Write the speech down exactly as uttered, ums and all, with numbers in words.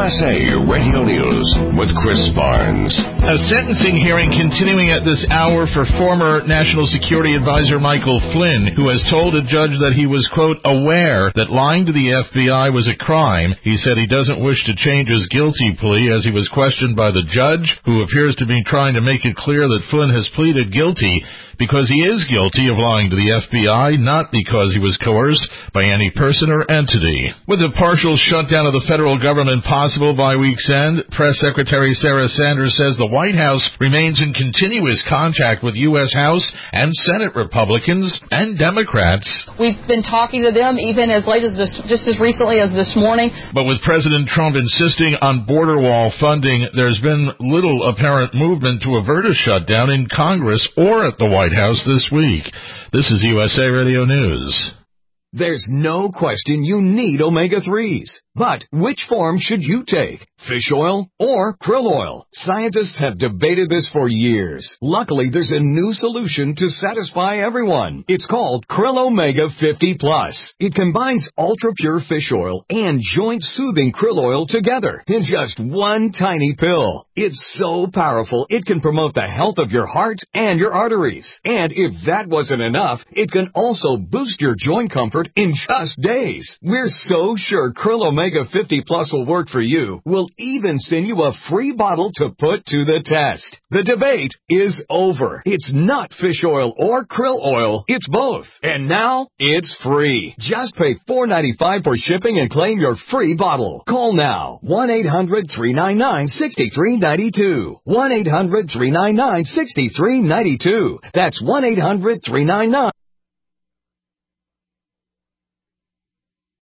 S A Radio News with Chris Barnes. A sentencing hearing continuing at this hour for former National Security Advisor Michael Flynn, who has told a judge that he was, quote, aware that lying to the F B I was a crime. He said he doesn't wish to change his guilty plea as he was questioned by the judge, who appears to be trying to make it clear that Flynn has pleaded guilty because he is guilty of lying to the F B I, not because he was coerced by any person or entity. With a partial shutdown of the federal government possible by week's end, Press Secretary Sarah Sanders says the White House remains in continuous contact with U S House and Senate Republicans and Democrats. We've been talking to them even as late as this, just as recently as this morning. But with President Trump insisting on border wall funding, there's been little apparent movement to avert a shutdown in Congress or at the White House this week. This is U S A Radio News. There's no question you need omega threes. But which form should you take? Fish oil or krill oil? Scientists have debated this for years. Luckily, there's a new solution to satisfy everyone. It's called Krill Omega fifty plus. It combines ultra-pure fish oil and joint-soothing krill oil together in just one tiny pill. It's so powerful, it can promote the health of your heart and your arteries. And if that wasn't enough, it can also boost your joint comfort in just days. We're so sure Krill Omega fifty plus will work for you. We'll even send you a free bottle to put to the test. The debate is over. It's not fish oil or krill oil. It's both. And now it's free. Just pay four dollars and ninety-five cents for shipping and claim your free bottle. Call now. one eight hundred three nine nine six three nine two. one eight hundred three nine nine six three nine two. That's one eight hundred three nine nine